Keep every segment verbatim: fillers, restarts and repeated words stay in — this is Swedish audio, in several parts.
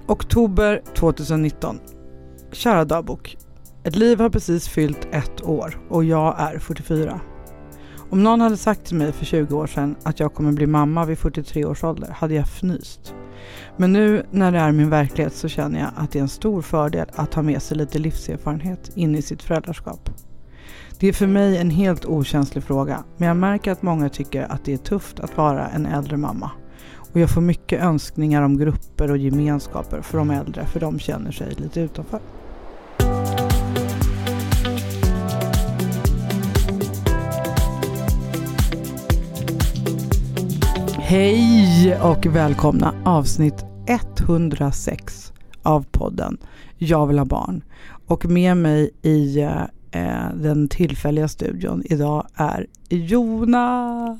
Oktober tjugonitton. Kära dagbok. Ett liv har precis fyllt ett år och jag är fyrtiofyra. Om någon hade sagt till mig för tjugo år sedan att jag kommer bli mamma vid fyrtiotre års ålder hade jag fnyst. Men nu när det är min verklighet så känner jag att det är en stor fördel att ha med sig lite livserfarenhet in i sitt föräldraskap. Det är för mig en helt okänslig fråga, men jag märker att många tycker att det är tufft att vara en äldre mamma. Och jag får mycket önskningar om grupper och gemenskaper för de äldre, för de känner sig lite utanför. Hej och välkomna avsnitt etthundrasex av podden Jag vill ha barn. Och med mig i eh, den tillfälliga studion idag är Jonas.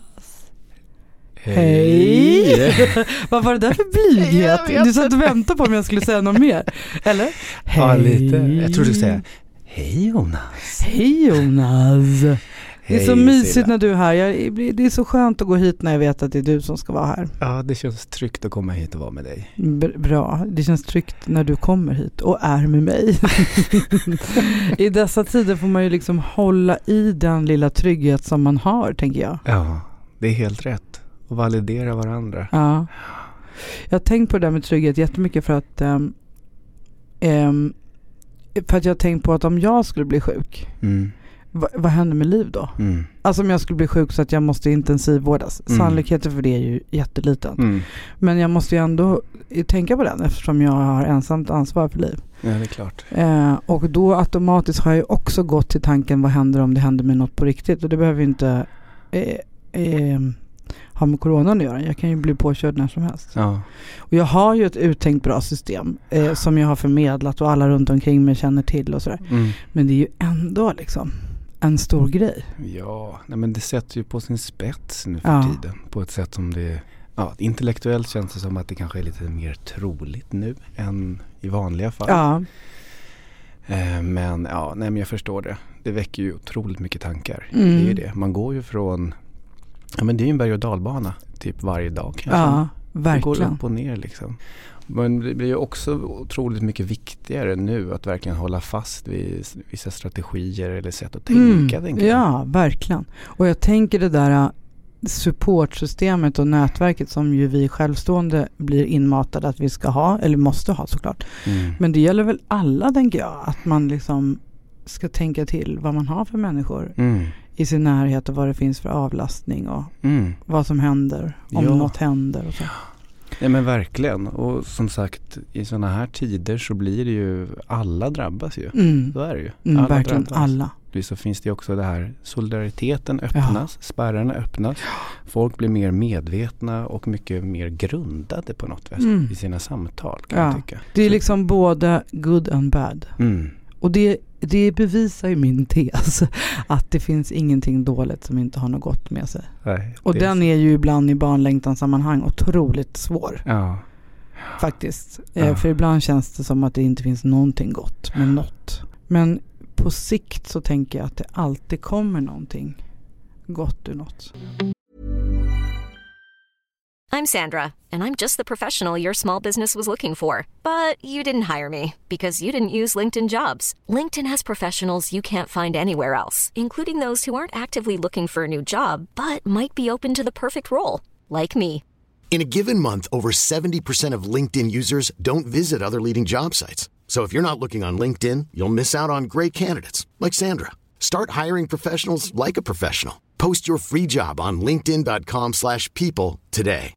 Hej! Hej. Vad var det där för blyghet? Du satt och väntade på om jag skulle säga något mer. Eller? Hej. Ja, lite. Jag trodde du skulle säga hej Jonas. Hej Jonas. Det är Hej, så mysigt Silla. när du är här. Jag, det är så skönt att gå hit när jag vet att det är du som ska vara här. Ja, det känns tryggt att komma hit och vara med dig. B- bra. Det känns tryggt när du kommer hit och är med mig. I dessa tider får man ju liksom hålla i den lilla trygghet som man har, tänker jag. Ja, det är helt rätt. Och validera varandra. Ja. Jag har tänkt på det där med trygghet jättemycket för att um, um, för att jag har tänkt på att om jag skulle bli sjuk, Mm. va, vad händer med liv då? Mm. Alltså om jag skulle bli sjuk så att jag måste intensivvårdas. Mm. Sannolikheten för det är ju jätteliten. Mm. Men jag måste ju ändå tänka på den eftersom jag har ensamt ansvar för liv. Ja, det är klart. Eh, och då automatiskt har jag också gått till tanken vad händer om det händer med något på riktigt. Och det behöver ju inte eh, eh, ha med coronan att göra. Jag kan ju bli påkörd när som helst. Ja. Och jag har ju ett uttänkt bra system eh, som jag har förmedlat och alla runt omkring mig känner till och sådär. Mm. Men det är ju ändå liksom en stor grej. Ja, nej, men det sätter ju på sin spets nu för Ja. tiden. På ett sätt som det... Ja, intellektuellt känns det som att det kanske är lite mer troligt nu än i vanliga fall. Ja. Eh, men ja, nej, men jag förstår det. Det väcker ju otroligt mycket tankar. Mm. Det är ju det. Man går ju från... Ja, men det är ju en berg- och dalbana typ varje dag kanske. Ja, Det verkligen. går upp och ner liksom. Men det blir ju också otroligt mycket viktigare nu att verkligen hålla fast vid vissa strategier eller sätt att tänka. Mm, tänker jag. ja, verkligen. Och jag tänker det där uh, supportsystemet och nätverket som ju vi självstående blir inmatade att vi ska ha, eller måste ha såklart. Mm. Men det gäller väl alla, tänker jag, att man liksom ska tänka till vad man har för människor Mm. i sin närhet och vad det finns för avlastning och Mm. vad som händer om Ja. något händer och så. Ja, men verkligen. Och som sagt, i sådana här tider så blir det ju, alla drabbas ju. Mm. Så är det ju. Mm, Alla verkligen drabbas. alla. Så finns det ju också det här, solidariteten öppnas, spärrarna öppnas. Folk blir mer medvetna och mycket mer grundade på något sätt Mm. i sina samtal, kan Ja. jag tycka. Det är Så- liksom både good and bad. Mm. Och det, det bevisar ju min tes att det finns ingenting dåligt som inte har något gott med sig. Nej, Och det den är ju ibland i barnlängtansammanhang otroligt svår Ja. faktiskt. Ja. Eh, för ibland känns det som att det inte finns någonting gott med något. Men på sikt så tänker jag att det alltid kommer någonting gott ur något. I'm Sandra, and I'm just the professional your small business was looking for. But you didn't hire me because you didn't use LinkedIn Jobs. LinkedIn has professionals you can't find anywhere else, including those who aren't actively looking for a new job, but might be open to the perfect role, like me. In a given month, over seventy percent of LinkedIn users don't visit other leading job sites. So if you're not looking on LinkedIn, you'll miss out on great candidates like Sandra. Start hiring professionals like a professional. Post your free job on linkedin dot com slash people today.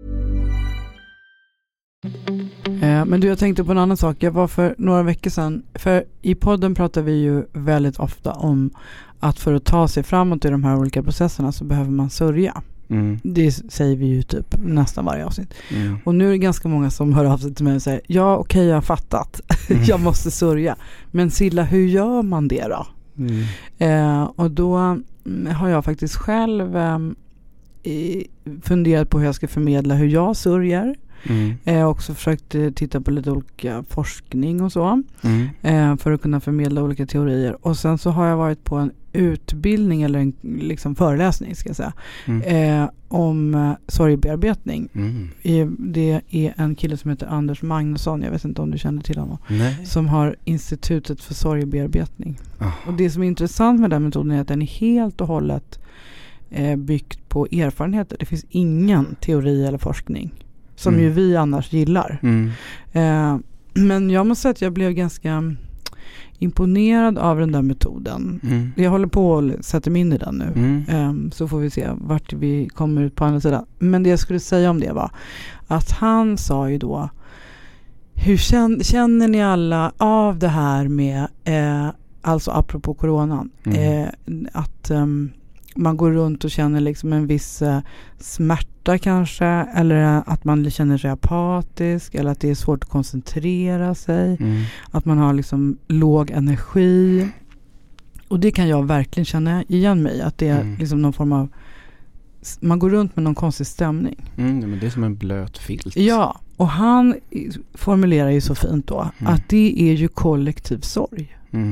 Eh, men du, jag tänkte på en annan sak. Jag var för några veckor sedan, för i podden pratar vi ju väldigt ofta om att för att ta sig framåt i de här olika processerna så behöver man sörja. Mm. Det säger vi ju typ nästan varje avsnitt. Mm. Och nu är det ganska många som hör av sig till mig och säger ja okej, jag har fattat. Mm. Jag måste sörja. Men Silla, hur gör man det då? Mm. Eh, och då mm, har jag faktiskt själv eh, funderat på hur jag ska förmedla hur jag sörjer. Mm. Jag har också försökt titta på lite olika forskning och så Mm. eh, för att kunna förmedla olika teorier. Och sen så har jag varit på en utbildning eller en liksom föreläsning ska jag säga Mm. eh, om eh, sorgbearbetning. Mm. Eh, det är en kille som heter Anders Magnusson, jag vet inte om du känner till honom, Nej. som har Institutet för sorgbearbetning. Ah. Och det som är intressant med den metoden är att den är helt och hållet eh, byggt på erfarenheter. Det finns ingen teori eller forskning som Mm. ju vi annars gillar. Mm. Eh, men jag måste säga att jag blev ganska imponerad av den där metoden. Mm. Jag håller på och sätter mig in i den nu. Mm. Um, så får vi se vart vi kommer ut på andra sidan. Men det jag skulle säga om det var att han sa ju då, hur känner, känner ni alla av det här med, eh, alltså apropå coronan, Mm. eh, att um, man går runt och känner liksom en viss eh, smärta kanske, eller att man känner sig apatisk, eller att det är svårt att koncentrera sig, Mm. att man har liksom låg energi. Och det kan jag verkligen känna igen mig, att det är Mm. liksom någon form av, man går runt med någon konstig stämning. Mm, men det är som en blöt filt. Ja, och han formulerar ju så fint då Mm. att det är ju kollektiv sorg. Mm.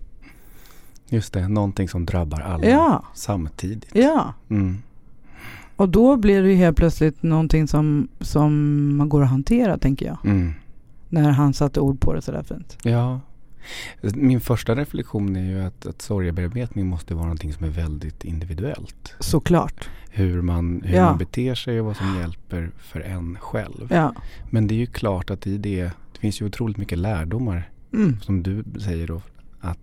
Just det, någonting som drabbar alla Ja, samtidigt. ja. Mm. Och då blir det ju helt plötsligt någonting som, som man går att hantera, tänker jag. Mm. När han satte ord på det så där fint. Ja. Min första reflektion är ju att, att sorgebearbetning måste vara någonting som är väldigt individuellt. Såklart. Hur man, hur Ja. man beter sig och vad som hjälper för en själv. Ja. Men det är ju klart att i det, det finns ju otroligt mycket lärdomar Mm. som du säger då, att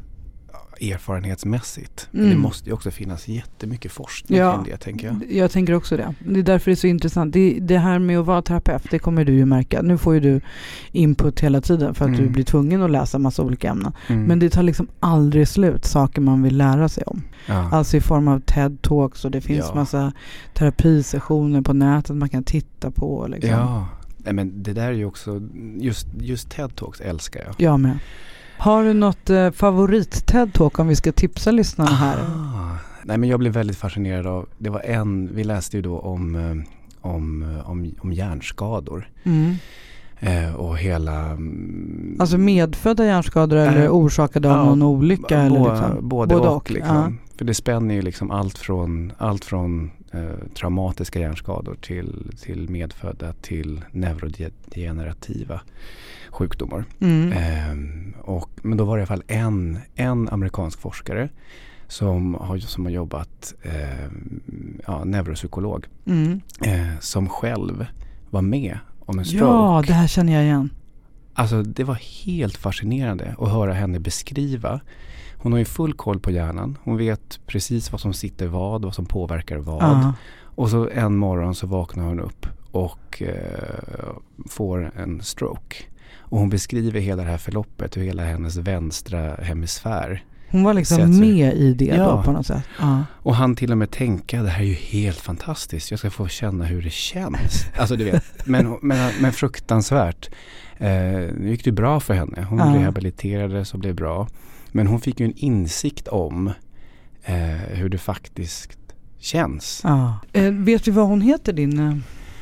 erfarenhetsmässigt. Mm. Det måste ju också finnas jättemycket forskning Ja. kring det, tänker jag. Jag tänker också det. Det är därför det är så intressant. Det, det här med att vara terapeut, det kommer du ju märka. Nu får ju du input hela tiden för att Mm. du blir tvungen att läsa massa olika ämnen. Mm. Men det tar liksom aldrig slut, saker man vill lära sig om. ja. Alltså i form av TED-talks, och det finns Ja. massa terapisessioner på nätet man kan titta på. Liksom. Ja, nej, men det där är ju också, just, just TED-talks älskar jag. Jag med. Har du något eh, favorit-TED-talk om vi ska tipsa lyssnarna här? Ah, nej, men jag blev väldigt fascinerad av, det var en, vi läste ju då om, eh, om, eh, om, om hjärnskador. Mm. Eh, och hela... mm, Alltså medfödda hjärnskador eller Äh, orsakade av ja, någon olycka? b- eller bå- liksom? både, Både och. och, liksom. ja. För det spänner ju liksom allt från, allt från eh, traumatiska hjärnskador till, till medfödda till neurodegenerativa sjukdomar. Mm. Ehm, och, men då var det i alla fall en, en amerikansk forskare som har, som har jobbat, eh, ja, neuropsykolog, Mm. eh, som själv var med om en stroke. Ja, det här känner jag igen. Alltså det var helt fascinerande att höra henne beskriva. Hon har ju full koll på hjärnan. Hon vet precis vad som sitter vad, vad som påverkar vad. Ja. Och så en morgon så vaknar hon upp och eh, får en stroke. Och hon beskriver hela det här förloppet, hur hela hennes vänstra hemisfär. Hon var liksom Sätter- med i det Ja. då på något sätt. Ja. Och han till och med tänka, det här är ju helt fantastiskt. Jag ska få känna hur det känns. Alltså du vet, men, men, men fruktansvärt. Eh, nu gick det bra för henne. Hon Ja. rehabiliterades och blev bra. Men hon fick ju en insikt om eh, hur det faktiskt känns. Ja. Eh, vet du vad hon heter, din? Eh?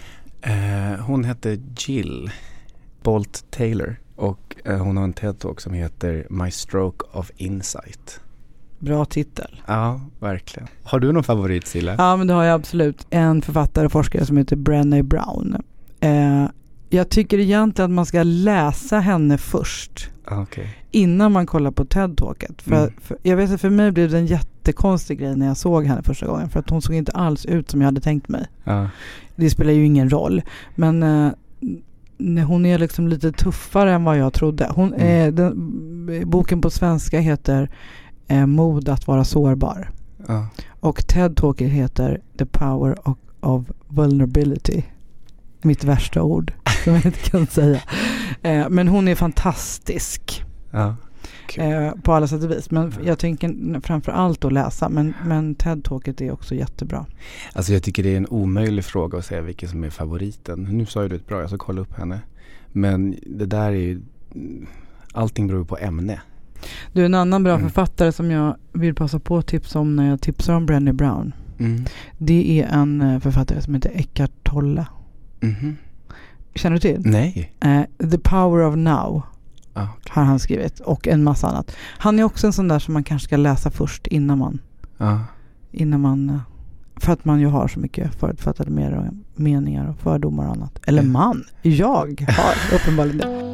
Eh, hon hette Jill Bolt Taylor. Och eh, hon har en TED-talk som heter My Stroke of Insight. Bra titel. Ja, verkligen. Har du någon favorit, Silla? Ja, men det har jag absolut. En författare och forskare som heter Brené Brown. Eh, jag tycker egentligen att man ska läsa henne först. Okej. Innan man kollar på TED-talket. För, Mm. för, jag vet att för mig blev det en jättekonstig grej när jag såg henne första gången. För att hon såg inte alls ut som jag hade tänkt mig. Ja. Det spelar ju ingen roll. Men eh, n- hon är liksom lite tuffare än vad jag trodde. Hon, Mm. eh, den, boken på svenska heter eh, Mod att vara sårbar. Ja. Och TED-talket heter The Power of, of Vulnerability. Mitt värsta ord som jag inte kan säga. Eh, men hon är fantastisk. Ja. Kul. Eh, på alla sätt och vis. Men jag tänker framför allt att läsa. Men, men TED-talket är också jättebra. Alltså jag tycker det är en omöjlig fråga att säga vilken som är favoriten. Nu sa ju du ett bra, jag ska kolla upp henne. Men det där är ju, allting beror på ämne. Du, en annan bra Mm. författare som jag vill passa på att tipsa om när jag tipsar om Brené Brown. Mm. Det är en eh, författare som heter Eckhart Tolle. Mhm. Känner du till? Nej. Eh, The Power of Now. Ah, okay. Har han skrivit. Och en massa annat. Han är också en sån där som man kanske ska läsa först innan man... Ah. Innan man... För att man ju har så mycket förutfattade mer meningar och fördomar och annat. Eller mm. man. Jag har uppenbarligen det.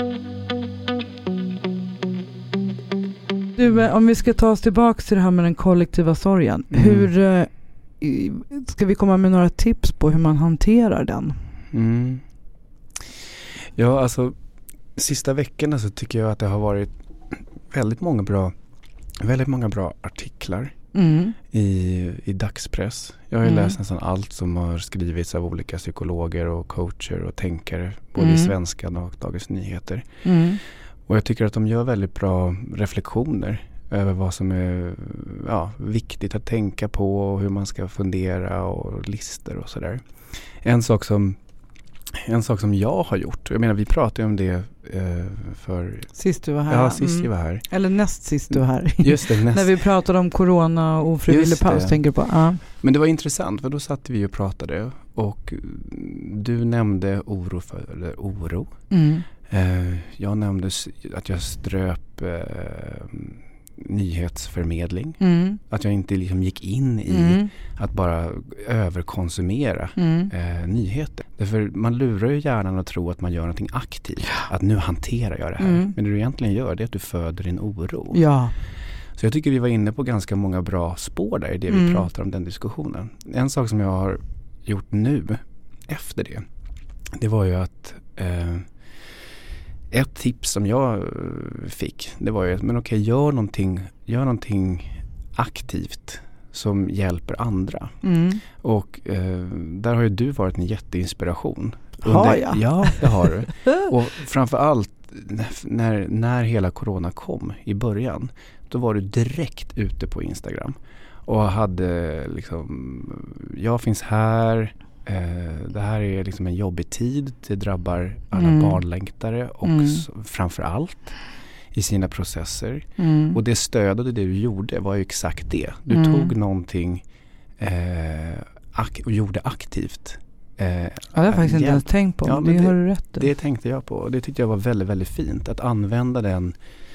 Du, om vi ska ta oss tillbaka till det här med den kollektiva sorgen. Mm. Hur eh, ska vi komma med några tips på hur man hanterar den? Mm. Ja, alltså sista veckorna så tycker jag att det har varit väldigt många bra väldigt många bra artiklar mm. i, i dagspress. Jag har ju mm. läst nästan allt som har skrivits av olika psykologer och coacher och tänkare, både mm. i Svenskan och Dagens Nyheter. Mm. Och jag tycker att de gör väldigt bra reflektioner över vad som är ja, viktigt att tänka på och hur man ska fundera och listor och sådär. En sak som En sak som jag har gjort, jag menar vi pratade om det eh, för... Sist du var här. Ja, sist mm. jag var här. Eller näst sist du var här. Just det, näst. När vi pratade om corona och ofrivillig paus, tänker på. Ja. Men det var intressant, för då satt vi och pratade och du nämnde oro för, eller oro. Mm. Eh, jag nämnde att jag ströp eh, nyhetsförmedling. Mm. Att jag inte liksom gick in i mm. att bara överkonsumera mm. eh, nyheter. Därför man lurar ju hjärnan att tro att man gör någonting aktivt. Ja. Att nu hanterar jag det här. Mm. Men det du egentligen gör, det är att du föder din oro. Ja. Så jag tycker vi var inne på ganska många bra spår där i det mm. vi pratar om den diskussionen. En sak som jag har gjort nu efter det, det var ju att eh, ett tips som jag fick, det var ju att men okej, gör någonting, gör någonting aktivt som hjälper andra. Mm. Och eh, där har ju du varit en jätteinspiration. Har jag? Ja, det har du. Och framförallt när, när hela corona kom i början, då var du direkt ute på Instagram och hade liksom, jag finns här. Uh, det här är liksom en jobbig tid. Det drabbar alla mm. barnlängtare och mm. s- framför allt i sina processer. Mm. Och det stöd och det du gjorde var ju exakt det. Du mm. tog någonting uh, ak- och gjorde aktivt. Uh, ja, det har jag faktiskt inte ens tänkt på. Ja, det, det har du rätt i. Det tänkte jag på. Och det tyckte jag var väldigt, väldigt fint. Att använda den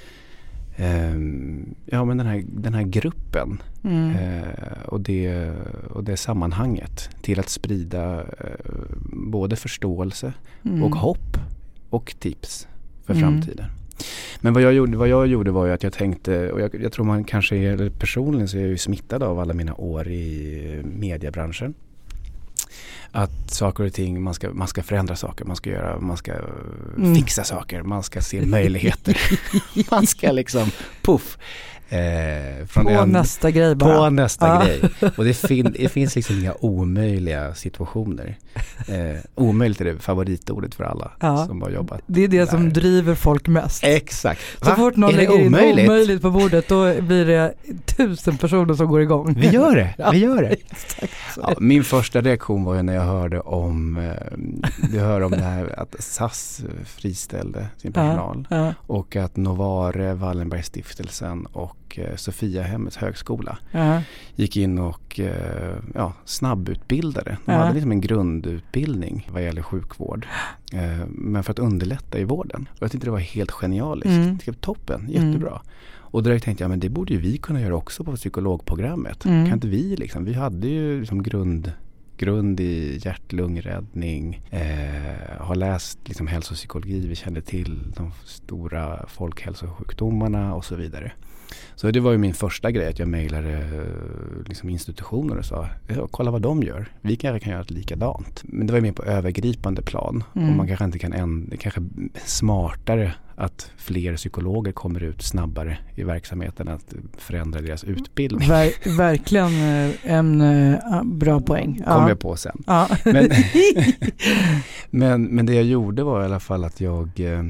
Um, ja men den här, den här gruppen mm. uh, och, det, och det sammanhanget till att sprida uh, både förståelse mm. och hopp och tips för mm. framtiden. Men vad jag gjorde, vad jag gjorde var ju att jag tänkte, och jag, jag tror man kanske är, eller personligen så är jag ju smittad av alla mina år i mediebranschen. Att saker och ting, man ska, man ska förändra saker, man ska göra, man ska mm. fixa saker, man ska se möjligheter. Man ska liksom, puff. Eh, från på en, nästa grej bara. På nästa ah. grej. Och det, fin, det finns liksom inga omöjliga situationer. Eh, omöjligt är det favoritordet för alla ah. som har jobbat. Det är det där. Som driver folk mest. Exakt. Så Va? Fort någon lägger in omöjligt på bordet, då blir det tusen personer som går igång. Vi gör det, vi gör det. Exakt. Ja, min första reaktion var ju när jag hörde om eh, du hör om det här att S A S friställde sin personal ja, ja. och att Novare, Wallenbergstiftelsen och eh, Sofiahemmets högskola ja. gick in och eh, ja, snabbutbildade. De ja. hade liksom en grundutbildning vad gäller sjukvård. Eh, men för att underlätta i vården. Och jag tyckte det var helt genialiskt. Mm. Det var toppen, jättebra. Mm. Och direkt tänkte jag, men det borde ju vi kunna göra också på psykologprogrammet. Mm. Kan inte vi liksom? Vi hade ju liksom grund, grund i hjärt-lungräddning. Eh, har läst liksom hälsopsykologi. Vi kände till de stora folkhälsosjukdomarna och så vidare. Så det var ju min första grej, att jag mejlade liksom institutioner och sa, ja, kolla vad de gör. Vi kanske kan göra ett likadant. Men det var ju mer på övergripande plan. Mm. Och man kanske inte kan ändra, det kanske smartare att fler psykologer kommer ut snabbare i verksamheten, att förändra deras utbildning. Ver- verkligen en uh, bra poäng. Kom ja. jag på sen. Ja. Men, men, men det jag gjorde var i alla fall att jag eh,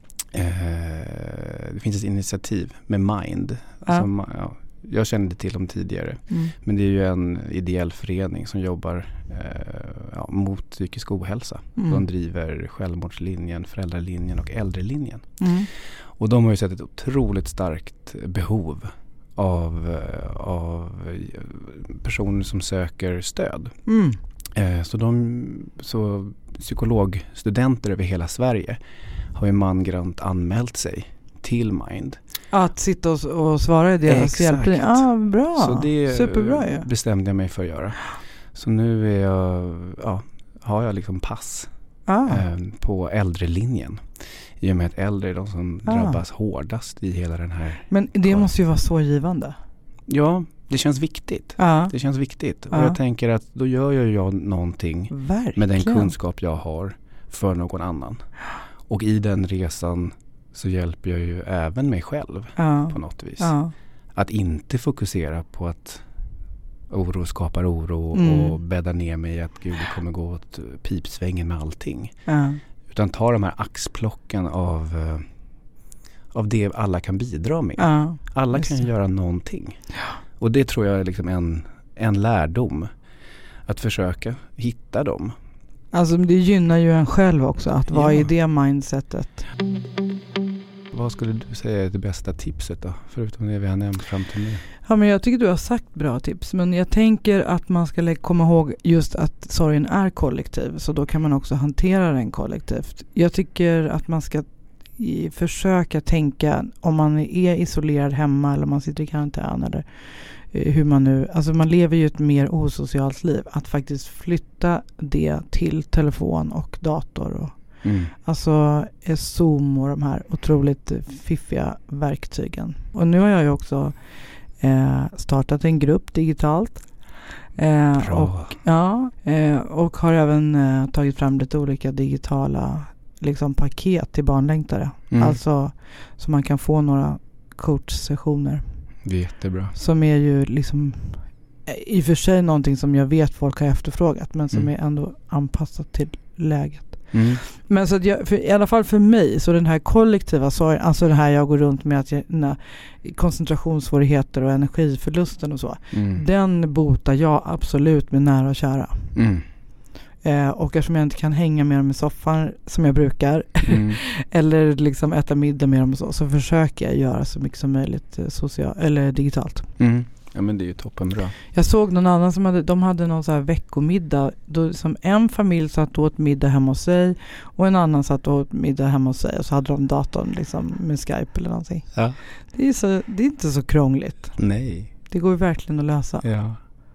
det finns ett initiativ med Mind. Ja. Som, ja, jag kände till dem tidigare. Mm. Men det är ju en ideell förening som jobbar eh, ja, mot psykisk ohälsa. Mm. De driver självmordslinjen, föräldralinjen och äldrelinjen. Mm. Och de har ju sett ett otroligt starkt behov av, av personer som söker stöd. Mm. Eh, så, de, så psykologstudenter över hela Sverige har ju mangrant anmält sig till Mind. Att sitta och, och svara i deras hjälp. Ja, ah, bra. Så det Superbra, ja. bestämde jag mig för att göra. Så nu är jag, ja, har jag liksom pass ah. eh, på äldrelinjen. I och med att äldre är de som ah. drabbas hårdast i hela den här. Men det måste ju vara så givande. Ja, det känns viktigt. Ah. Det känns viktigt. Ah. Och jag tänker att då gör jag, jag någonting Verkligen. med den kunskap jag har för någon annan. Och i den resan så hjälper jag ju även mig själv ah. på något vis. Ah. Att inte fokusera på att oro skapar oro mm. och bädda ner mig i att gud det kommer gå åt pipsvängen med allting. Ah. Utan ta de här axplocken av, uh, av det alla kan bidra med. Ah. Alla Just kan det. göra någonting. Ja. Och det tror jag är liksom en, en lärdom. Att försöka hitta dem. Alltså det gynnar ju en själv också att vara ja. i det mindsetet. Vad skulle du säga är det bästa tipset då? Förutom det vi har nämnt fram till nu. Ja, men jag tycker du har sagt bra tips. Men jag tänker att man ska komma ihåg just att sorgen är kollektiv. Så då kan man också hantera den kollektivt. Jag tycker att man ska i, försöka tänka om man är isolerad hemma eller om man sitter i karantän eller eh, hur man nu... Alltså man lever ju ett mer osocialt liv. Att faktiskt flytta det till telefon och dator och Mm. alltså Zoom och de här otroligt fiffiga verktygen. Och nu har jag ju också eh, startat en grupp digitalt. Eh, Bra. och, ja, eh, och har även eh, tagit fram lite olika digitala liksom, paket till barnlängtare. Mm. Alltså så man kan få några coachsessioner. Det är jättebra. Som är ju liksom i och för sig någonting som jag vet folk har efterfrågat men som Mm. är ändå anpassat till läget. Mm. Men så att jag, för, i alla fall för mig så den här kollektiva sorgen, alltså det här jag går runt med att jag, na, koncentrationssvårigheter och energiförlusten och så, Mm. den botar jag absolut med nära och kära. Mm. Eh, och eftersom jag inte kan hänga med dem i soffan som jag brukar Mm. eller liksom äta middag med dem och så, så försöker jag göra så mycket som möjligt eh, social, eller digitalt. Mm. Ja men det är ju toppenbra. Jag såg någon annan som hade, de hade någon så här veckomiddag då som en familj satt åt middag hemma hos sig och en annan satt åt middag hemma hos sig och så hade de datorn liksom med Skype eller någonting. Ja. Det är, så, det är inte så krångligt. Nej. Det går ju verkligen att lösa. Ja.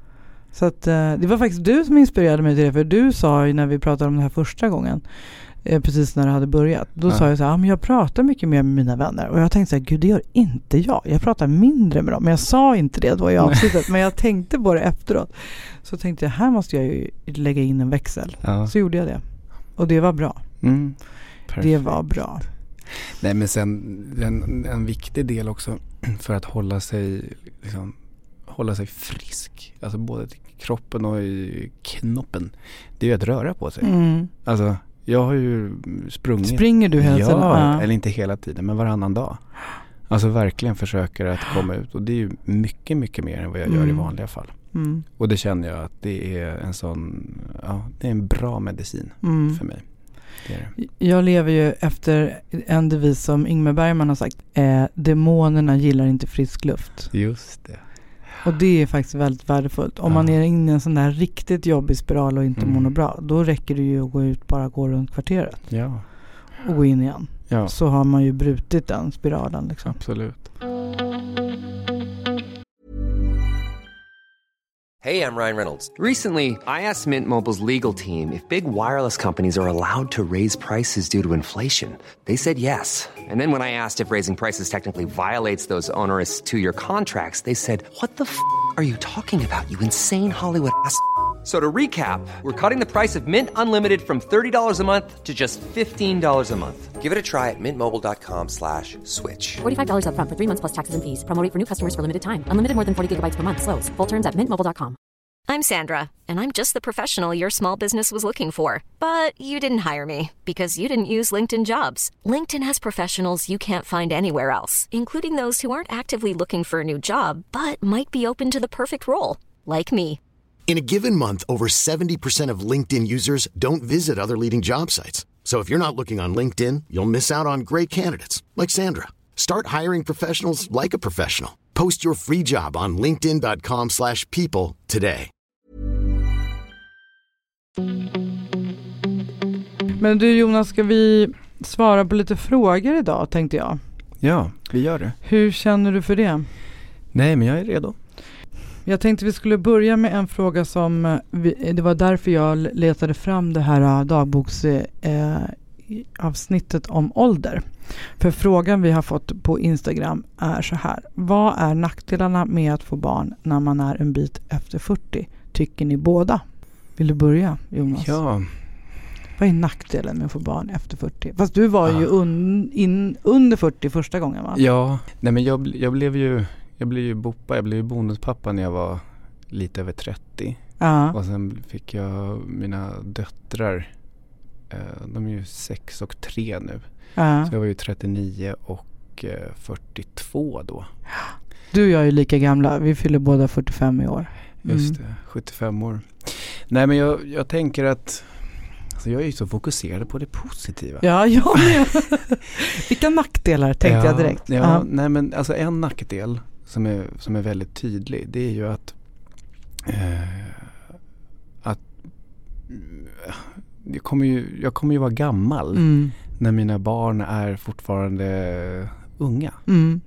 Så att eh, det var faktiskt du som inspirerade mig till det, för du sa ju när vi pratade om det här första gången eh, precis när det hade börjat. Då Ja. sa jag så här, ah, men jag pratar mycket mer med mina vänner. Och jag tänkte så här, gud det gör inte jag. Jag pratar mindre med dem. Men jag sa inte det då i avsnittet. Men jag tänkte på det efteråt. Så tänkte jag, här måste jag ju lägga in en växel. Ja. Så gjorde jag det. Och det var bra. Mm. Det var bra. Nej men sen en, en viktig del också för att hålla sig liksom, hålla sig frisk. Alltså både till kroppen och i knoppen. Det är ju att röra på sig. Mm. Alltså jag har ju sprungit. Springer du hela tiden? Ja, Ja, eller inte hela tiden men varannan dag. Alltså verkligen försöker att komma ut. Och det är ju mycket, mycket mer än vad jag Mm. gör i vanliga fall. Mm. Och det känner jag att det är en sån, ja, det är en bra medicin Mm. för mig. Det är det. Jag lever ju efter en devis som Ingmar Bergman har sagt. Eh, demonerna gillar inte frisk luft. Just det. Och det är faktiskt väldigt värdefullt. Om Ja. man är inne i en sån där riktigt jobbig spiral och inte Mm. mår bra, då räcker det ju att gå ut, bara gå runt kvarteret Ja. och gå in igen. Ja, Så har man ju brutit den spiralen liksom. absolut. Hey, I'm Ryan Reynolds. Recently, I asked Mint Mobile's legal team if big wireless companies are allowed to raise prices due to inflation. They said yes. And then when I asked if raising prices technically violates those onerous two-year contracts, they said, "What the f*** are you talking about, you insane Hollywood ass?" So to recap, we're cutting the price of Mint Unlimited from thirty dollars a month to just fifteen dollars a month. Give it a try at mintmobile.com slash switch. forty-five dollars up front for three months plus taxes and fees. Promo rate for new customers for limited time. Unlimited more than forty gigabytes per month. Slows full terms at mint mobile dot com. I'm Sandra, and I'm just the professional your small business was looking for. But you didn't hire me because you didn't use LinkedIn Jobs. LinkedIn has professionals you can't find anywhere else, including those who aren't actively looking for a new job, but might be open to the perfect role, like me. In a given month, over seventy percent of LinkedIn users don't visit other leading job sites. So if you're not looking on LinkedIn, you'll miss out on great candidates like Sandra. Start hiring professionals like a professional. Post your free job on linkedin dot com slash people today. Men du Jonas, ska vi svara på lite frågor idag, tänkte jag. Ja, vi gör det. Hur känner du för det? Nej, men jag är redo. Jag tänkte vi skulle börja med en fråga som, vi, det var därför jag letade fram det här dagboksavsnittet eh, om ålder. För frågan vi har fått på Instagram är så här: vad är nackdelarna med att få barn när man är en bit efter fyrtio? Tycker ni båda? Vill du börja, Jonas? Ja. Vad är nackdelen med att få barn efter fyrtio? Fast du var ah. ju un, in, under fyrtio första gången, va? Ja, nej men jag, jag blev ju jag blev ju boppa, jag blev ju bonuspappa när jag var lite över trettio. Ah. Och sen fick jag mina döttrar, eh, de är ju sex och tre nu. Ah. Så jag var ju trettionio och eh, fyrtiotvå då. Du och jag är ju lika gamla, vi fyller båda fyrtiofem i år. Mm. Just det, sjuttiofem år. Nej, men jag, jag tänker att alltså jag är ju så fokuserad på det positiva. Ja, jag med. Vilka nackdelar tänkte ja, jag direkt. Ja, uh. nej men alltså en nackdel som är, som är väldigt tydlig, det är ju att eh, att jag kommer ju, jag kommer ju vara gammal mm. när mina barn är fortfarande unga. Mm.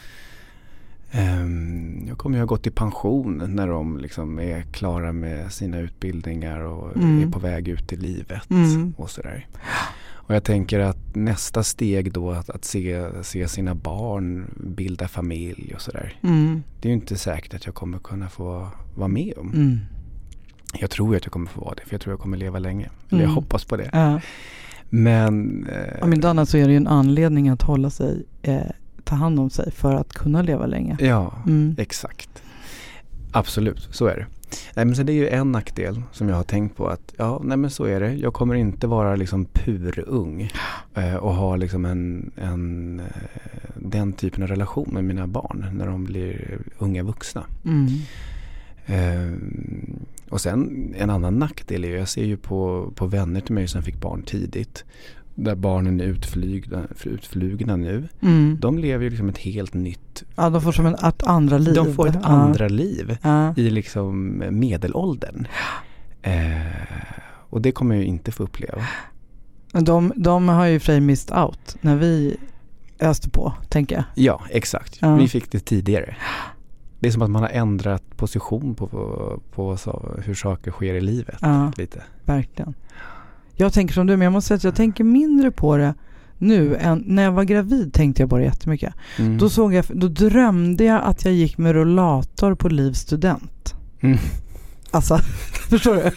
Um, jag kommer ju ha gått i pension när de liksom är klara med sina utbildningar och mm. är på väg ut i livet mm. och sådär. Och jag tänker att nästa steg då att, att se, se sina barn bilda familj och sådär. Mm. Det är ju inte säkert att jag kommer kunna få vara med om. Mm. Jag tror att jag kommer få vara det, för jag tror att jag kommer leva länge. Eller jag Mm. hoppas på det. Ja. Men eh, om inte annat så är det ju en anledning att hålla sig eh, ta hand om sig för att kunna leva länge. Ja, mm. exakt. Absolut, så är det. Nej, men så det är ju en nackdel som jag har tänkt på att ja, nej men så är det. Jag kommer inte vara liksom purung eh, och ha liksom en, en eh, den typen av relation med mina barn när de blir unga vuxna. Mm. Eh, och sen en annan nackdel är ju, jag ser ju på, på vänner till mig som fick barn tidigt, där barnen är utflygna, utflugna nu. Mm. De lever ju liksom ett helt nytt... Ja, de får som en, ett andra liv. De får ett ja. andra liv ja. i liksom medelåldern. Eh, och det kommer jag ju inte få uppleva. De, de har ju för missed out när vi öste på, tänker jag. Ja, exakt. Ja. Vi fick det tidigare. Det är som att man har ändrat position på, på, på så, hur saker sker i livet. Ja, lite. Verkligen. Jag tänker som du, men jag måste säga att jag tänker mindre på det nu än när jag var gravid. Tänkte jag bara jättemycket. Mm. Då såg jag, då drömde jag att jag gick med rollator på Livs student. Mm. Alltså, förstår du?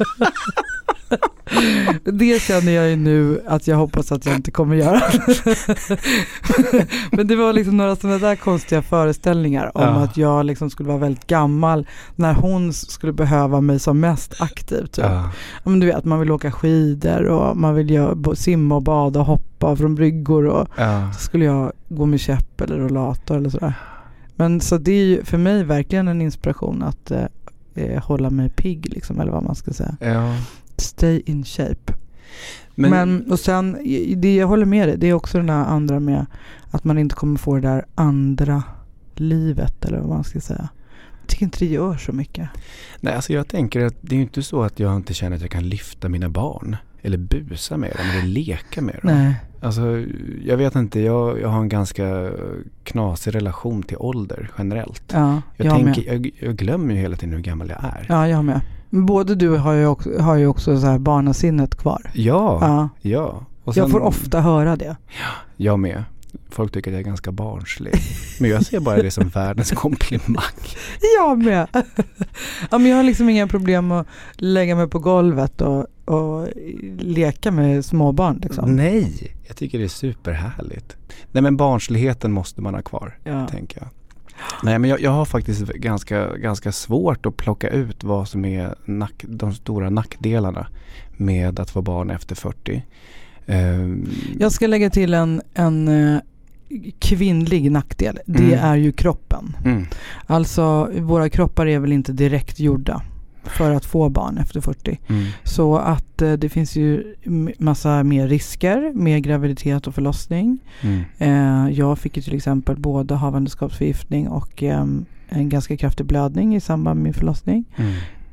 Det känner jag ju nu att jag hoppas att jag inte kommer göra. Men det var liksom några sådana där konstiga föreställningar om ja. att jag liksom skulle vara väldigt gammal när hon skulle behöva mig som mest aktiv. Typ. Ja. Men du vet, man vill åka skidor och man vill göra, simma och bada och hoppa från bryggor och ja. så skulle jag gå med käpp eller rollator eller sådär. Men så det är ju för mig verkligen en inspiration att eh, hålla mig pigg liksom, eller vad man ska säga. Ja. Stay in shape. Men, Men och sen, det jag håller med dig, det är också den där andra med att man inte kommer få det där andra livet, eller vad man ska säga. Jag tycker inte det gör så mycket. Nej, alltså jag tänker att det är ju inte så att jag inte känner att jag kan lyfta mina barn eller busa med dem eller leka med dem. Nej. Alltså, jag vet inte, jag, jag har en ganska knasig relation till ålder generellt. Ja, jag, jag, tänker, jag, jag glömmer ju hela tiden hur gammal jag är. Ja, jag med. Både du har ju också, har ju också så här barnasinnet kvar. Ja, ja. ja. Och sen, jag får ofta höra det. Ja, jag med. Folk tycker att jag är ganska barnslig. Men jag ser bara det som världens komplimang. Jag med. Ja, men jag har liksom inga problem att lägga mig på golvet och, och leka med småbarn. Liksom. Nej, jag tycker det är superhärligt. Nej, men barnsligheten måste man ha kvar, ja. tänker jag. Nej, men jag, jag har faktiskt ganska, ganska svårt att plocka ut vad som är nack, de stora nackdelarna med att få barn efter fyrtio. Um, jag ska lägga till en, en uh, kvinnlig nackdel. Det mm. är ju kroppen. Mm. Alltså, våra kroppar är väl inte direkt gjorda för att få barn efter fyrtio. Mm. Så att uh, det finns ju massa mer risker med graviditet och förlossning. Mm. Uh, jag fick ju till exempel både havandeskapsförgiftning och um, en ganska kraftig blödning i samband med förlossning. Mm.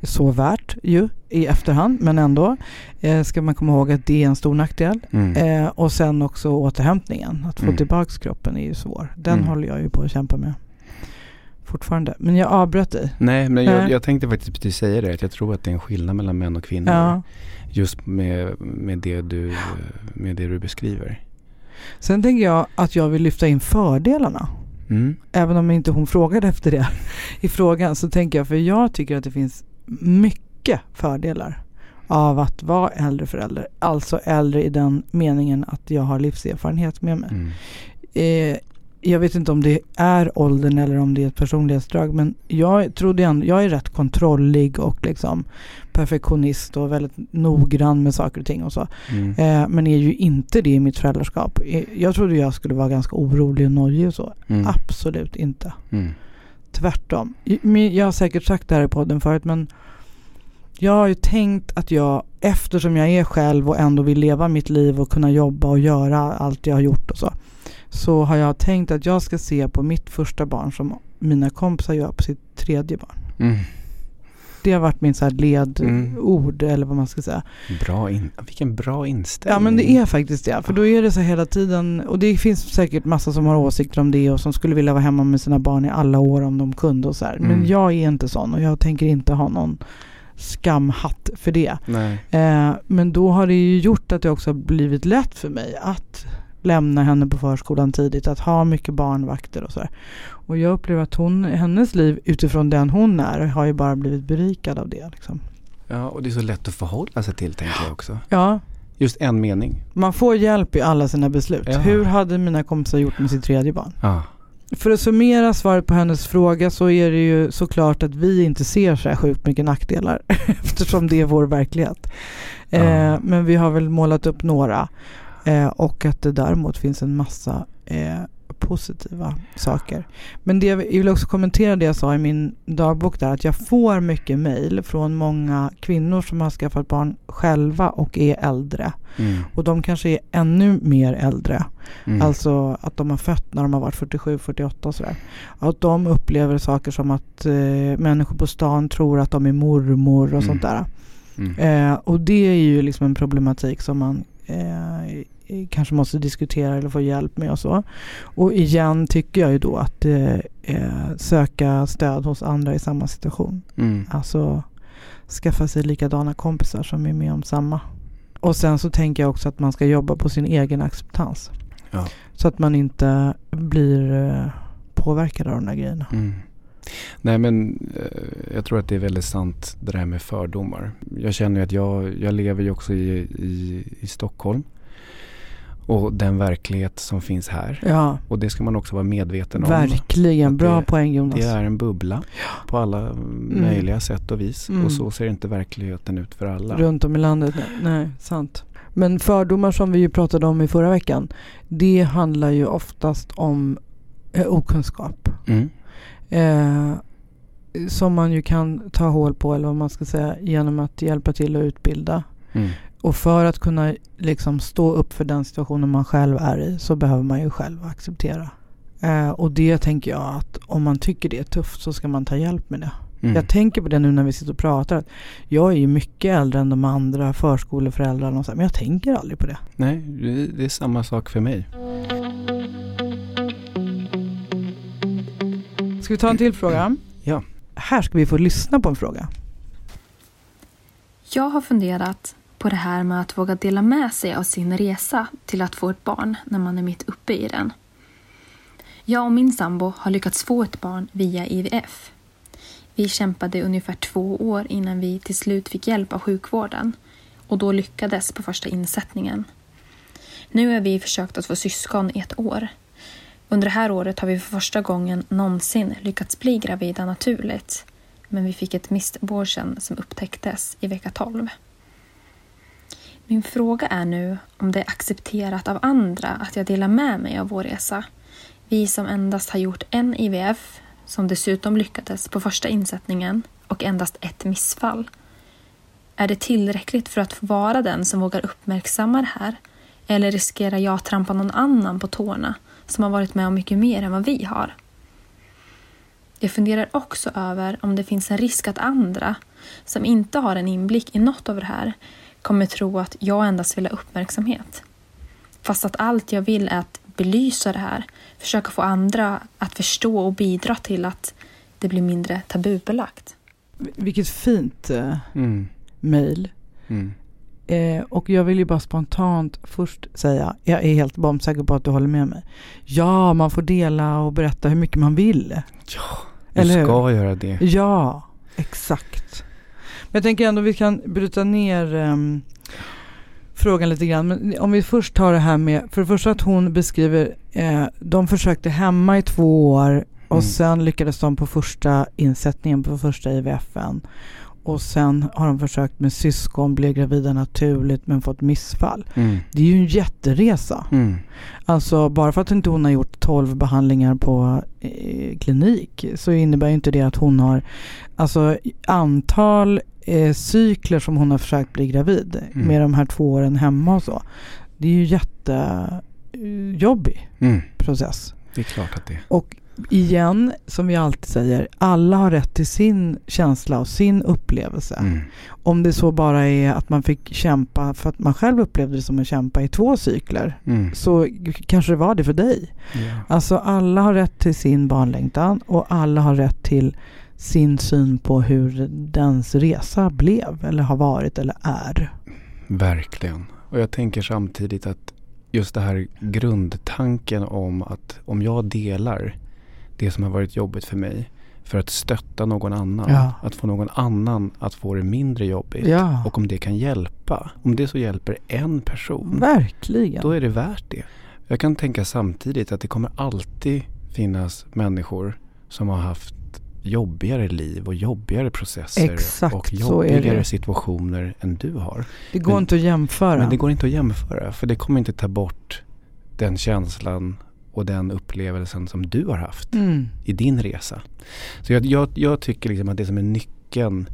så värt ju i efterhand, men ändå eh, ska man komma ihåg att det är en stor nackdel. Mm. Eh, och sen också återhämtningen. Att få mm. tillbaka kroppen är ju svår. Den mm. håller jag ju på att kämpa med fortfarande. Men jag avbröt dig. Nej, men jag, jag tänkte faktiskt precis säga det. Att jag tror att det är en skillnad mellan män och kvinnor. Ja. Just med, med, det du, med det du beskriver. Sen tänker jag att jag vill lyfta in fördelarna. Mm. Även om inte hon frågade efter det i frågan, så tänker jag, för jag tycker att det finns mycket fördelar av att vara äldre förälder. Alltså äldre i den meningen att jag har livserfarenhet med mig. Mm. Eh, jag vet inte om det är åldern eller om det är ett personlighetsdrag, men jag trodde ändå, jag är rätt kontrollig och liksom perfektionist och väldigt noggrann med saker och ting och så. Mm. Eh, men är ju inte det i mitt föräldraskap. Jag trodde jag skulle vara ganska orolig och nojig och så. Mm. Absolut inte. Mm. Tvärtom. Jag har säkert sagt det här i podden förut, men jag har ju tänkt att jag, eftersom jag är själv och ändå vill leva mitt liv och kunna jobba och göra allt jag har gjort och så, så har jag tänkt att jag ska se på mitt första barn som mina kompisar gör på sitt tredje barn. Mm. Det har varit min så här ledord, mm. eller vad man ska säga. Bra in, vilken bra inställning. Ja, men det är faktiskt det. För då är det så hela tiden, och det finns säkert massa som har åsikter om det och som skulle vilja vara hemma med sina barn i alla år om de kunde och så här. Mm. Men jag är inte sån och jag tänker inte ha någon skamhatt för det. Nej. Eh, men då har det ju gjort att det också har blivit lätt för mig att lämna henne på förskolan tidigt, att ha mycket barnvakter och så där. Och jag upplever att hon, hennes liv utifrån den hon är, har ju bara blivit berikad av det. Liksom. Ja, och det är så lätt att förhålla sig till, tänker jag också. Ja. Just en mening. Man får hjälp i alla sina beslut. Ja. Hur hade mina kompisar gjort med sitt tredje barn? Ja. För att summera svaret på hennes fråga, så är det ju såklart att vi inte ser så här sjukt mycket nackdelar eftersom det är vår verklighet. Ja. Eh, men vi har väl målat upp några. Eh, och att det däremot finns en massa eh, positiva saker. Men det, jag vill också kommentera det jag sa i min dagbok där, att jag får mycket mejl från många kvinnor som har skaffat barn själva och är äldre. Mm. Och de kanske är ännu mer äldre. Mm. Alltså att de har fött när de har varit fyrtiosju fyrtioåtta och sådär. Att de upplever saker som att eh, människor på stan tror att de är mormor och mm. sånt där. Mm. Eh, och det är ju liksom en problematik som man Eh, kanske måste diskutera eller få hjälp med och så. Och igen tycker jag ju då att eh, söka stöd hos andra i samma situation. Mm. Alltså skaffa sig likadana kompisar som är med om samma. Och sen så tänker jag också att man ska jobba på sin egen acceptans. Ja. Så att man inte blir eh, påverkad av de där grejerna. Mm. Nej, men eh, jag tror att det är väldigt sant det här med fördomar. Jag känner ju att jag, jag lever ju också i, i, i Stockholm. Och den verklighet som finns här. Ja. Och det ska man också vara medveten om. Verkligen, bra det, poäng Jonas. Det är en bubbla ja. på alla mm. möjliga sätt och vis. Mm. Och så ser inte verkligheten ut för alla. Runt om i landet, nej, nej, sant. Men fördomar som vi ju pratade om i förra veckan, det handlar ju oftast om eh, okunskap. Mm. Eh, som man ju kan ta hål på, eller vad man ska säga, genom att hjälpa till att utbilda. Mm. Och för att kunna liksom stå upp för den situationen man själv är i, så behöver man ju själv acceptera. Eh, och det tänker jag att om man tycker det är tufft, så ska man ta hjälp med det. Mm. Jag tänker på det nu när vi sitter och pratar, att jag är ju mycket äldre än de andra förskoleföräldrarna och så, men jag tänker aldrig på det. Nej, det är samma sak för mig. Ska vi ta en till fråga? Ja. Här ska vi få lyssna på en fråga. Jag har funderat på det här med att våga dela med sig av sin resa till att få ett barn när man är mitt uppe i den. Jag och min sambo har lyckats få ett barn via I V F. Vi kämpade ungefär två år innan vi till slut fick hjälp av sjukvården, och då lyckades på första insättningen. Nu har vi försökt att få syskon i ett år. Under det här året har vi för första gången någonsin lyckats bli gravida naturligt. Men vi fick ett missabortion som upptäcktes i vecka tolv. Min fråga är nu om det är accepterat av andra att jag delar med mig av vår resa. Vi som endast har gjort en I V F, som dessutom lyckades på första insättningen, och endast ett missfall. Är det tillräckligt för att få vara den som vågar uppmärksamma det här? Eller riskerar jag att trampa någon annan på tårna som har varit med om mycket mer än vad vi har? Jag funderar också över om det finns en risk att andra som inte har en inblick i något av det här kommer tro att jag endast vill ha uppmärksamhet. Fast att allt jag vill är att belysa det här, försöka få andra att förstå och bidra till att det blir mindre tabubelagt. Vilket fint eh, Mm. mejl. Mm. Eh, och jag vill ju bara spontant först säga, jag är helt bombsäker på att du håller med mig. Ja, man får dela och berätta hur mycket man vill. Ja, du Eller ska hur? göra det. Ja, exakt. Men jag tänker ändå vi kan bryta ner um, frågan lite grann. Men om vi först tar det här med, för det första att hon beskriver, eh, de försökte hemma i två år och Mm. sen lyckades de på första insättningen på första I V F:en. Och sen har de försökt med syskon, blev gravida naturligt men fått missfall. Mm. Det är ju en jätteresa. Mm. Alltså bara för att inte hon har gjort tolv behandlingar på eh, klinik så innebär ju inte det att hon har alltså antal eh, cykler som hon har försökt bli gravid Mm. med de här två åren hemma och så. Det är ju jättejobbig Mm. process. Det är klart att det är. Och igen, som vi alltid säger, alla har rätt till sin känsla och sin upplevelse. Mm. Om det så bara är att man fick kämpa för att man själv upplevde det som att kämpa i två cykler, Mm. så kanske det var det för dig. Ja. Alltså alla har rätt till sin barnlängtan och alla har rätt till sin syn på hur dens resa blev eller har varit eller är. Verkligen. Och jag tänker samtidigt att just det här grundtanken om att om jag delar det som har varit jobbigt för mig för att stötta någon annan, Ja. att få någon annan att få det mindre jobbigt, Ja. och om det kan hjälpa, om det så hjälper en person, Verkligen. då är det värt det. Jag kan tänka samtidigt att det kommer alltid finnas människor som har haft jobbigare liv och jobbigare processer Exakt, och så är jobbigare det. situationer än du har. Det går Men- inte att jämföra. Men det går inte att jämföra, för det kommer inte ta bort den känslan och den upplevelsen som du har haft Mm. i din resa. Så jag, jag, jag tycker liksom att det som är nyckeln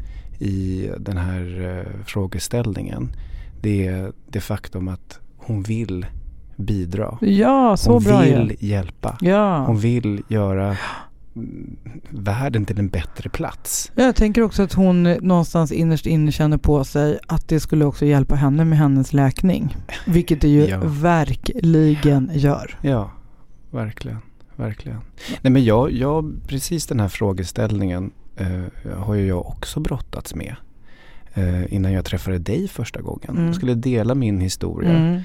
i den här uh, frågeställningen, det är det faktum att hon vill bidra. Ja, så Hon bra. vill Ja. hjälpa. Ja. Hon vill göra mm, världen till en bättre plats. Jag tänker också att hon någonstans innerst inne känner på sig att det skulle också hjälpa henne med hennes läkning. Vilket det ju Ja. verkligen gör. Ja, verkligen. Verkligen. Nej, men jag, jag, precis den här frågeställningen eh, har ju jag också brottats med eh, innan jag träffade dig första gången. Mm. Jag skulle dela min historia. Mm.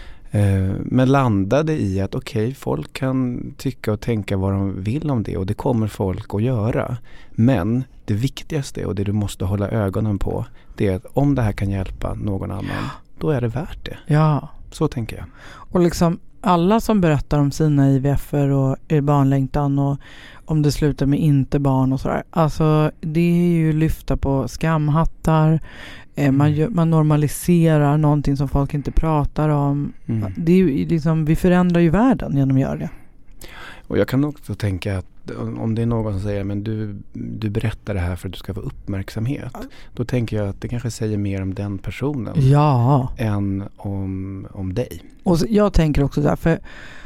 Eh, men landade i att okej, okay, folk kan tycka och tänka vad de vill om det, och det kommer folk att göra. Men det viktigaste och det du måste hålla ögonen på, det är att om det här kan hjälpa någon annan, då är det värt det. Ja. Så tänker jag. Och liksom alla som berättar om sina I V F-er och barnlängtan och om det slutar med inte barn och sådär. Alltså det är ju lyfta på skamhattar. Eh, man, gör, man normaliserar någonting som folk inte pratar om. Mm. Det är ju liksom, vi förändrar ju världen genom att göra det. Och jag kan också tänka att om det är någon som säger men du, du berättar det här för att du ska få uppmärksamhet. Då tänker jag att det kanske säger mer om den personen Ja. än om, om dig. Och så, jag tänker också där, för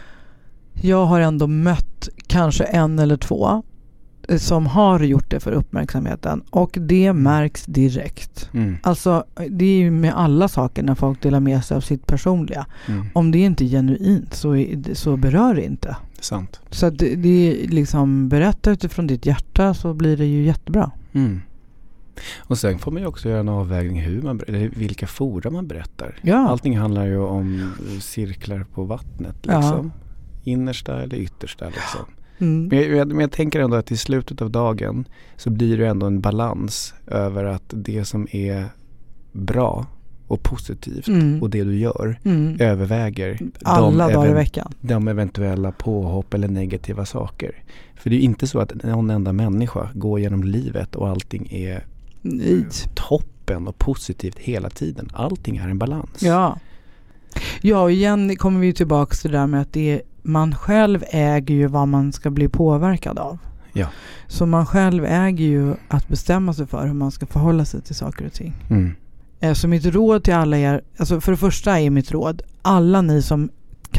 jag har ändå mött kanske en eller två som har gjort det för uppmärksamheten, och det märks direkt. Mm. Alltså det är ju med alla saker när folk delar med sig av sitt personliga. Mm. Om det inte är genuint så, är, så berör det inte. Sant. Så att det, det är liksom, berätta utifrån ditt hjärta så blir det ju jättebra. Mm. Och sen får man ju också göra en avvägning hur man, eller vilka fora man berättar. Ja. Allting handlar ju om cirklar på vattnet liksom. Ja. Innersta eller yttersta liksom. Mm. Men, jag, men jag tänker ändå att i slutet av dagen så blir det ändå en balans över att det som är bra och positivt mm. och det du gör mm. överväger alla de, dagar i even- veckan. de eventuella påhopp eller negativa saker. För det är ju inte så att någon enda människa går genom livet och allting är Nej. toppen och positivt hela tiden. Allting är en balans. Ja. Ja, och igen kommer vi tillbaka till det där med att det är, man själv äger ju vad man ska bli påverkad av. Ja. Så man själv äger ju att bestämma sig för hur man ska förhålla sig till saker och ting. Mm. Så mitt råd till alla er, alltså för det första är mitt råd, alla ni som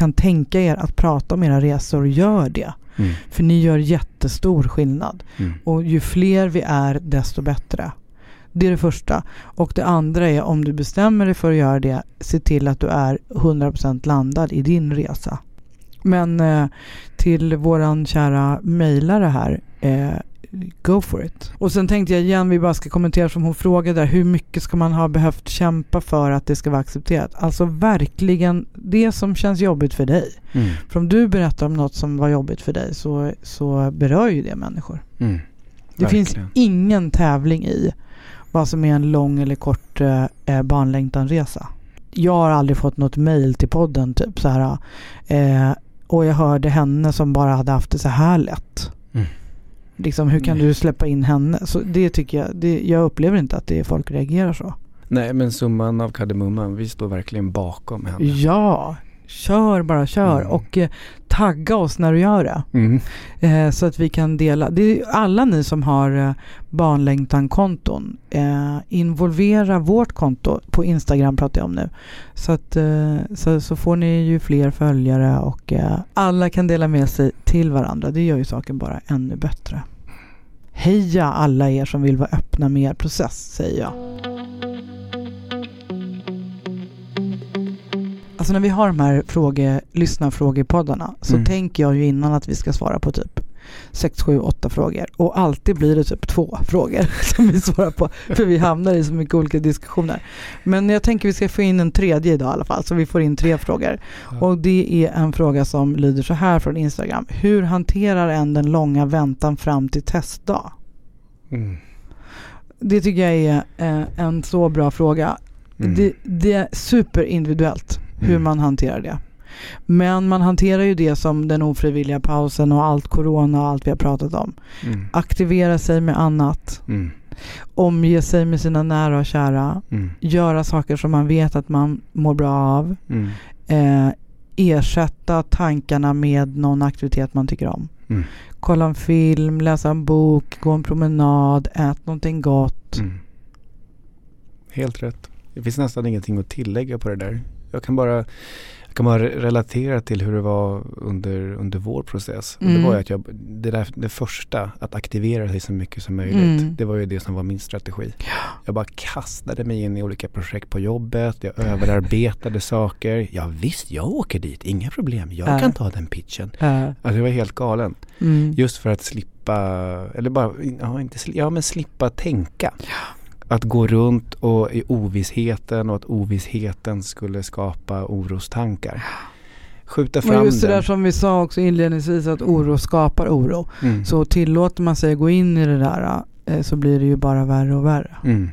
kan tänka er att prata om era resor, gör det. Mm. För ni gör jättestor skillnad. Mm. Och ju fler vi är, desto bättre. Det är det första. Och det andra är, om du bestämmer dig för att göra det, se till att du är hundra procent landad i din resa. Men eh, till våran kära mejlare här, eh, go for it. Och sen tänkte jag igen, vi bara ska kommentera som hon frågade där, hur mycket ska man ha behövt kämpa för att det ska vara accepterat? Alltså verkligen det som känns jobbigt för dig. Mm. För om du berättar om något som var jobbigt för dig, så, så berör ju det människor. Mm. Det verkligen. Finns ingen tävling i vad som är en lång eller kort eh, barnlängtanresa. Jag har aldrig fått något mejl till podden typ så här, eh, och jag hörde henne som bara hade haft det så här lätt. Mm. Liksom, hur kan Nej. du släppa in henne? Så det tycker jag, det, jag upplever inte att det är folk reagerar så. Nej, men summan av kardemumman, vi står verkligen bakom henne. Ja, kör bara, kör. Mm. Och eh, tagga oss när du gör det. Mm. Eh, så att vi kan dela. Det är alla ni som har eh, barnlängtan-konton. Eh, involvera vårt konto på Instagram, pratar jag om nu. Så, att, eh, så, så får ni ju fler följare och eh, alla kan dela med sig till varandra. Det gör ju saken bara ännu bättre. Heja alla er som vill vara öppna med er process, säger jag. Alltså när vi har de här fråge, lyssnarfrågepoddarna så mm. tänker jag ju innan att vi ska svara på typ sex, sju, åtta frågor. Och alltid blir det typ två frågor som vi svarar på. För vi hamnar i så mycket olika diskussioner. Men jag tänker vi ska få in en tredje idag i alla fall. Så vi får in tre frågor. Ja. Och det är en fråga som lyder så här från Instagram. Hur hanterar en den långa väntan fram till testdag? Mm. Det tycker jag är eh, en så bra fråga. Mm. Det, det är superindividuellt hur mm. man hanterar det. Men man hanterar ju det som den ofrivilliga pausen och allt corona och allt vi har pratat om. Mm. Aktivera sig med annat. Mm. Omge sig med sina nära och kära. Mm. Göra saker som man vet att man mår bra av. Mm. Eh, ersätta tankarna med någon aktivitet man tycker om. Mm. Kolla en film, läsa en bok, gå en promenad, ät någonting gott. Mm. Helt rätt. Det finns nästan ingenting att tillägga på det där. Jag kan bara, jag kan bara relatera till hur det var under, under vår process. Mm. Det var ju att jag, det, där, det första, att aktivera sig så mycket som möjligt, mm. det var ju det som var min strategi. Jag bara kastade mig in i olika projekt på jobbet, jag överarbetade saker. Ja visst, jag åker dit, inga problem. Jag äh. kan ta den pitchen. Äh. Alltså jag var helt galen. Mm. Just för att slippa, eller bara, ja, inte, ja men slippa tänka. Ja. Att gå runt och i ovissheten och att ovissheten skulle skapa orostankar. Skjuta fram och just det den. där som vi sa också inledningsvis, att oro skapar oro. Mm. Så tillåter man sig gå in i det där eh, så blir det ju bara värre och värre. Mm.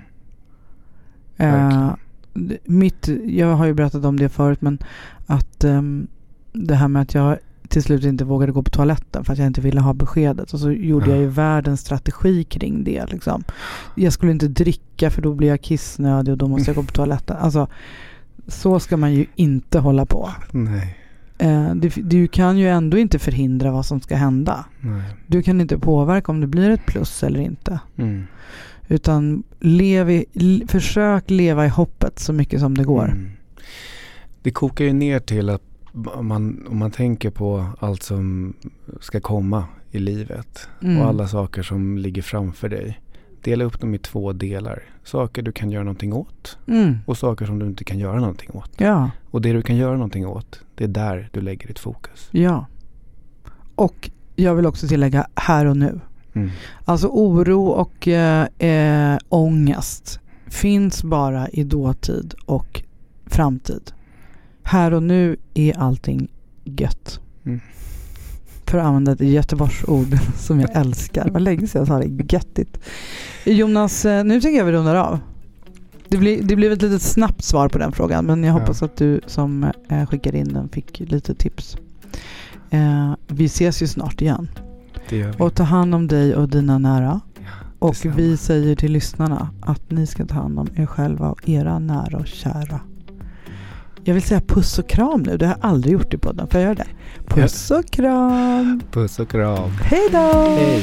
Eh, mitt, jag har ju berättat om det förut, men att eh, det här med att jag till slut inte vågade gå på toaletten för att jag inte ville ha beskedet. Och så gjorde ja. jag ju världens strategi kring det. Liksom. Jag skulle inte dricka för då blir jag kissnödig och då måste jag gå på toaletten. Alltså, så ska man ju inte hålla på. Nej. Eh, du, du kan ju ändå inte förhindra vad som ska hända. Nej. Du kan inte påverka om det blir ett plus eller inte. Mm. Utan lev i, l- försök leva i hoppet så mycket som det går. Mm. Det kokar ju ner till att Om man, om man tänker på allt som ska komma i livet mm. och alla saker som ligger framför dig, dela upp dem i två delar. Saker du kan göra någonting åt mm. och saker som du inte kan göra någonting åt. Ja. Och det du kan göra någonting åt, det är där du lägger ditt fokus. Ja. Och jag vill också tillägga här och nu. Mm. Alltså oro och eh, äh, ångest finns bara i dåtid och framtid. Här och nu är allting gött. Mm. För att använda ett Göteborgsord som jag älskar. Vad länge sedan jag sa det, göttigt. Jonas, nu tycker jag vi rundar av. Det blir, det blev ett litet snabbt svar på den frågan, men jag hoppas ja. att du som eh, skickade in den fick lite tips. Eh, vi ses ju snart igen. Det gör vi. Och ta hand om dig och dina nära. Ja, och vi säger till lyssnarna att ni ska ta hand om er själva och era nära och kära. Jag vill säga puss och kram nu. Det har jag aldrig gjort i podden. Får jag göra det? Puss och kram. Puss och kram. Hej då. Hej.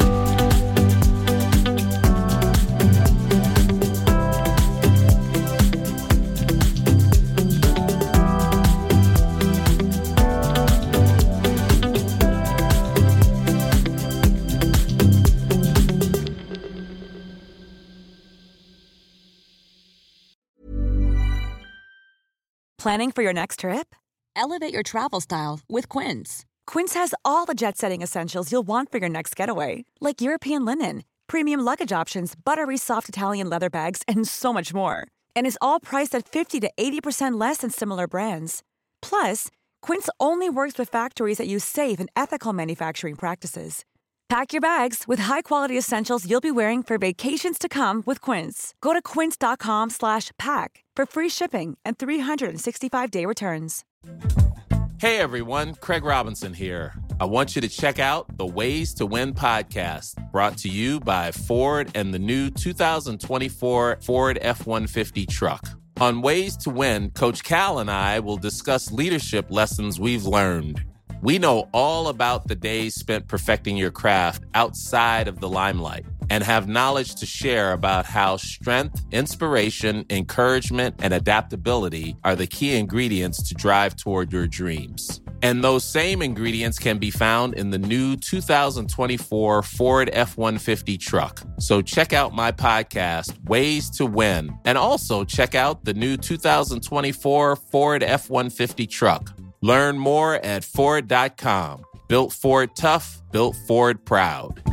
Planning for your next trip? Elevate your travel style with Quince. Quince has all the jet-setting essentials you'll want for your next getaway, like European linen, premium luggage options, buttery soft Italian leather bags, and so much more. And is all priced at fifty to eighty percent less than similar brands. Plus, Quince only works with factories that use safe and ethical manufacturing practices. Pack your bags with high-quality essentials you'll be wearing for vacations to come with Quince. Go to quince.com slash pack for free shipping and three sixty-five day returns. Hey everyone, Craig Robinson here. I want you to check out the Ways to Win podcast, brought to you by Ford and the new two thousand twenty-four Ford F one fifty truck. On Ways to Win, Coach Cal and I will discuss leadership lessons we've learned. We know all about the days spent perfecting your craft outside of the limelight and have knowledge to share about how strength, inspiration, encouragement, and adaptability are the key ingredients to drive toward your dreams. And those same ingredients can be found in the new two thousand twenty-four Ford F one fifty truck. So check out my podcast, Ways to Win, and also check out the new two thousand twenty-four Ford F one fifty truck. Learn more at Ford dot com. Built Ford tough, built Ford proud.